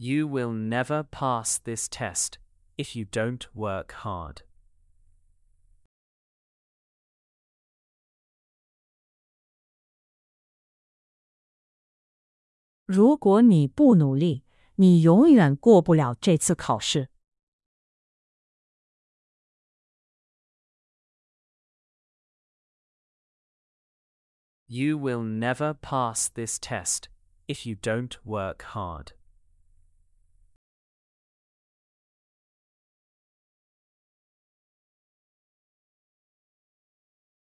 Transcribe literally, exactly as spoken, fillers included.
You will never pass this test if you don't work hard. 如果你不努力，你永远过不了这次考试。 You will never pass this test if you don't work hard.